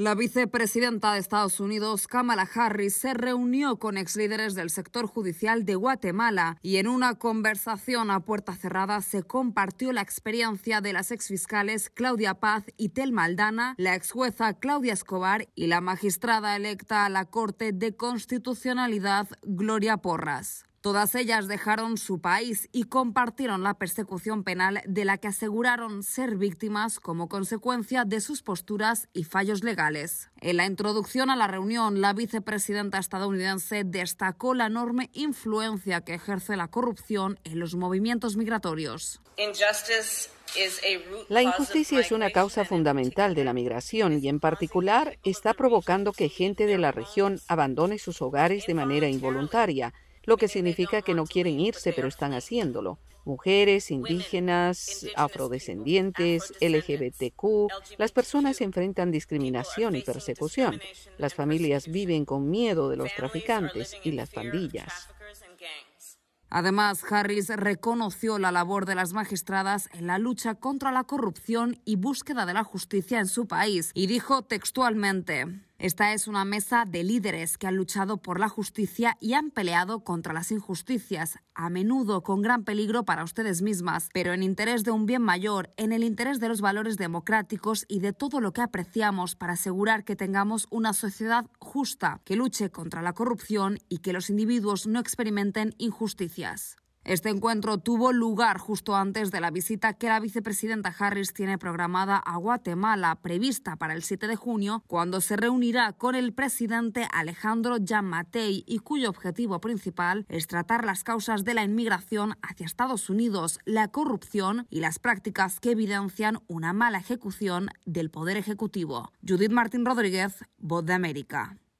La vicepresidenta de Estados Unidos, Kamala Harris, se reunió con exlíderes del sector judicial de Guatemala y en una conversación a puerta cerrada se compartió la experiencia de las exfiscales Claudia Paz y Telma Aldana, la exjueza Claudia Escobar y la magistrada electa a la Corte de Constitucionalidad Gloria Porras. Todas ellas dejaron su país y compartieron la persecución penal de la que aseguraron ser víctimas como consecuencia de sus posturas y fallos legales. En la introducción a la reunión, la vicepresidenta estadounidense destacó la enorme influencia que ejerce la corrupción en los movimientos migratorios. La injusticia es una causa fundamental de la migración y en particular está provocando que gente de la región abandone sus hogares de manera involuntaria, lo que significa que no quieren irse, pero están haciéndolo. Mujeres, indígenas, afrodescendientes, LGBTQ, las personas enfrentan discriminación y persecución. Las familias viven con miedo de los traficantes y las pandillas. Además, Harris reconoció la labor de las magistradas en la lucha contra la corrupción y búsqueda de la justicia en su país y dijo textualmente: "Esta es una mesa de líderes que han luchado por la justicia y han peleado contra las injusticias, a menudo con gran peligro para ustedes mismas, pero en interés de un bien mayor, en el interés de los valores democráticos y de todo lo que apreciamos para asegurar que tengamos una sociedad justa, que luche contra la corrupción y que los individuos no experimenten injusticias". Este encuentro tuvo lugar justo antes de la visita que la vicepresidenta Harris tiene programada a Guatemala, prevista para el 7 de junio, cuando se reunirá con el presidente Alejandro Giammattei y cuyo objetivo principal es tratar las causas de la inmigración hacia Estados Unidos, la corrupción y las prácticas que evidencian una mala ejecución del Poder Ejecutivo. Judith Martín Rodríguez, Voz de América.